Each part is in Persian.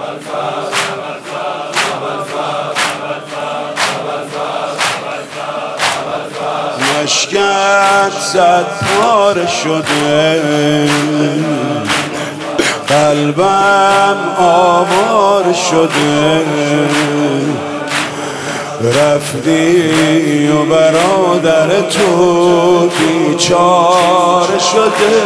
مشکت صد پاره شده، قلبم آواره شده، رفتی و برادر تو بیچاره شده.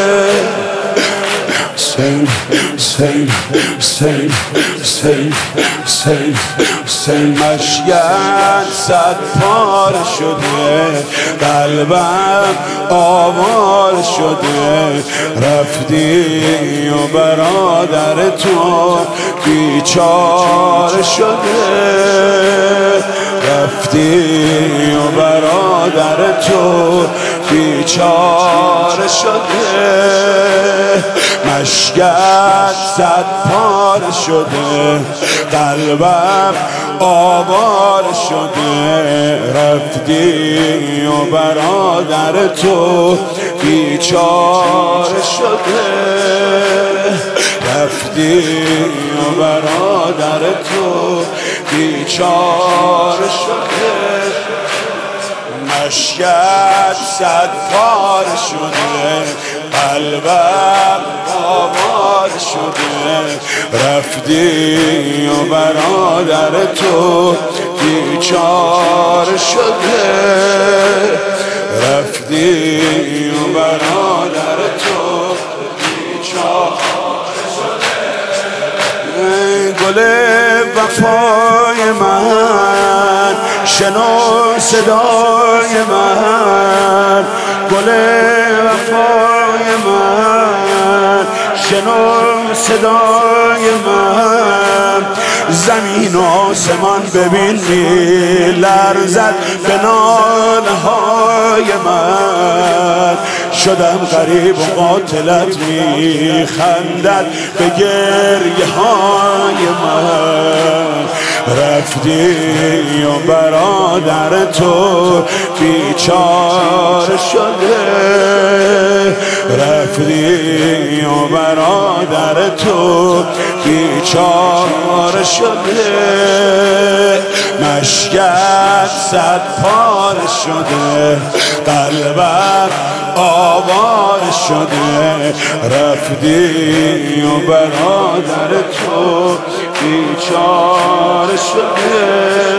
سیل سیل سیل سیل سیل سیل مشکت صد پاره شده، قلبم آواره شده، رفتی و برادر تو بیچاره شده، رفتی و برادر تو بیچاره شده. مشکت صد پاره شده، قلبم آواره شده، رفتی و برادر تو بیچاره شده، رفتی و برادر تو بیچاره شده. مشکت صد پاره شده، قلبم آواره شده، رفتی و برادر تو بیچاره شده، رفتی و برادر تو بیچاره شده. گل وفای من شنو صدای من، گل وفای من شنو صدای من، زمین و آسمان ببین می‌لرزد به ناله های من، شدم غریب و قاتلت میخندد به گریه های من، رفتی و برادر تو بیچاره شده، رفتی و برادر تو بیچاره شده. مشکت صد پاره شده، قلبم آواره شده، رفتی و برادر تو بیچاره شده،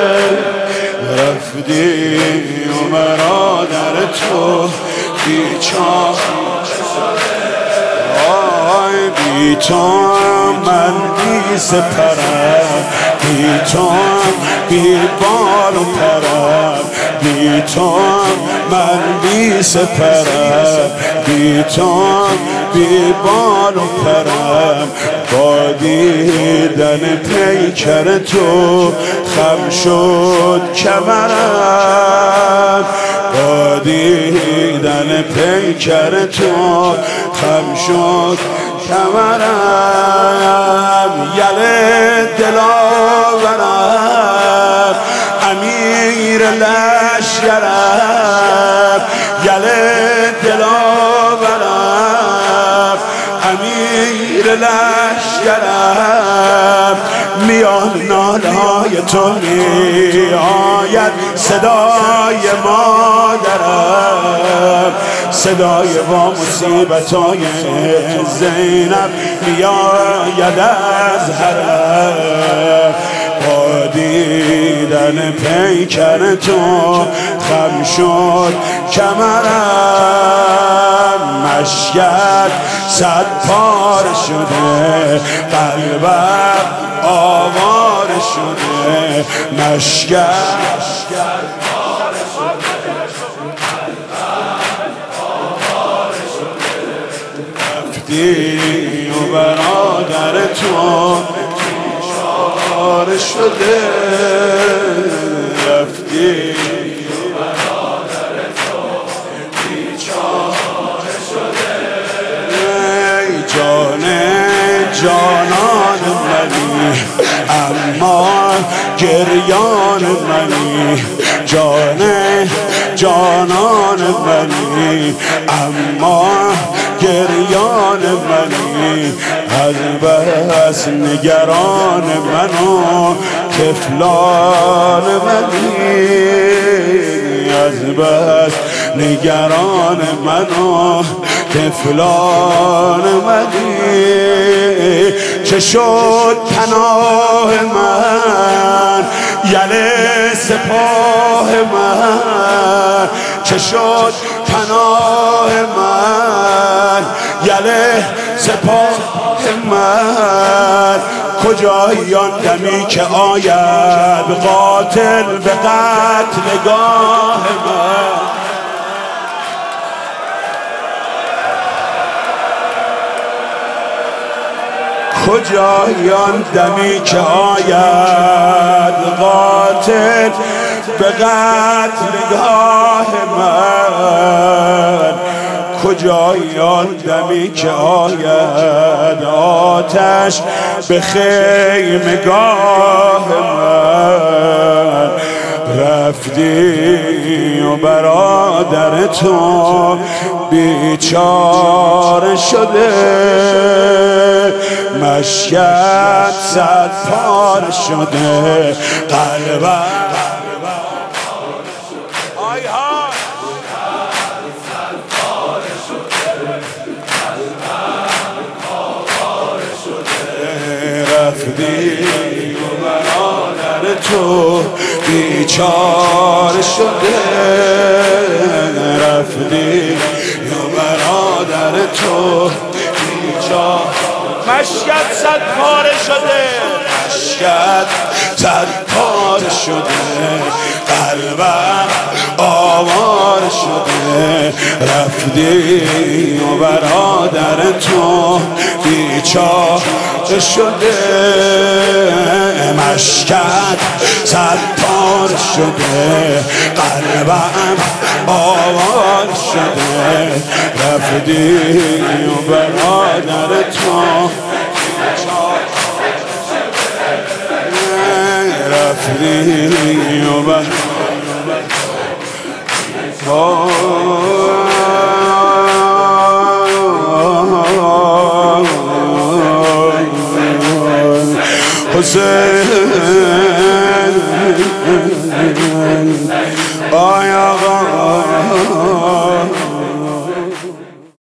رفتی و برادر تو بیچاره شده. آی بی تو من بی سپرم، بی تو بی بال و پرم، بی تو من بی سپرم، بی تو بی بال و پرم، با دیدن پیکر تو خم شد کمرم، با دیدن پیکر تو خم شد کمرم، یل دلاورم امیر لشکرم، یل دلاورم امیر لشکرم، میان ناله های تو میآید صدای مادرم، صدای با مصیبت های زینب میآید از حرم، با دیدن پیکر تو خم شد کمرم، مشکت صد پاره شده، قلبم آواره شده، مشکت پاره شده، قلبم آواره شده، رفتی و برادر تو بیچاره شده، رفتی و برادر تو بیچاره شده. ای جان جانان منی اما گریان منی، جان جانان منی اما گریان جان منی، از بس نگران منو طفلان منی، از بس نگران منو طفلان منی. چه شد پناه من یله سپاه من، چه شد پناه من یله سپاه من، کجایی آن دمی که آید قاتل به قتلگاه من. کجایی آن دمی که آید قاتل به قتلگاه من، کجایی آن دمی که آید آتش به خیمگاه من. رفتی و برادر تو بیچاره شده، مشکت صد پاره شده، قلبم رفتی و برادر تو بیچاره شده، رفتی و برادر تو بیچاره، مشکت صد پاره شده، مشکت صد پاره شده، قلبم آواره شده. رفتی و برادر تو بیچاره شده، مشکت صد پاره شده، قلبم آواره شده. رفتی و برادر تو رفتی و برادر حسین